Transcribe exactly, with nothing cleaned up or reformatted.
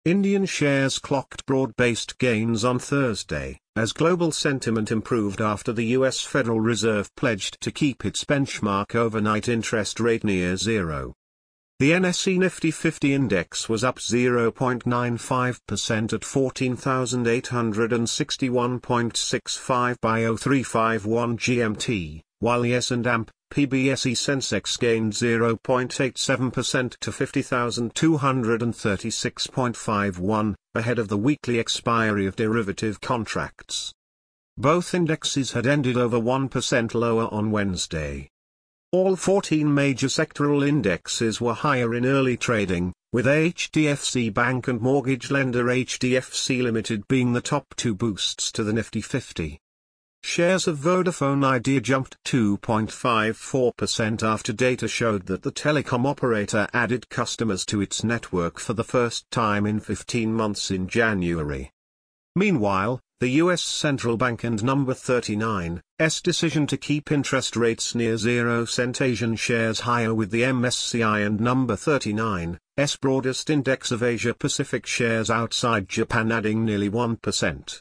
Indian shares clocked broad-based gains on Thursday, as global sentiment improved after the U S Federal Reserve pledged to keep its benchmark overnight interest rate near zero. The N S E Nifty fifty index was up zero point nine five percent at fourteen thousand eight hundred sixty-one point six five by oh three fifty-one G M T, while the S and P B S E Sensex gained zero point eight seven percent to fifty thousand two hundred thirty-six point five one, ahead of the weekly expiry of derivative contracts. Both indexes had ended over one percent lower on Wednesday. All fourteen major sectoral indexes were higher in early trading, with H D F C Bank and mortgage lender H D F C Limited being the top two boosts to the Nifty fifty. Shares of Vodafone Idea jumped two point five four percent after data showed that the telecom operator added customers to its network for the first time in fifteen months in January. Meanwhile, the U S Central Bank and Number thirty-nine's decision to keep interest rates near zero sent Asian shares higher, with the M S C I and Number thirty-nine's broadest index of Asia-Pacific shares outside Japan adding nearly one percent.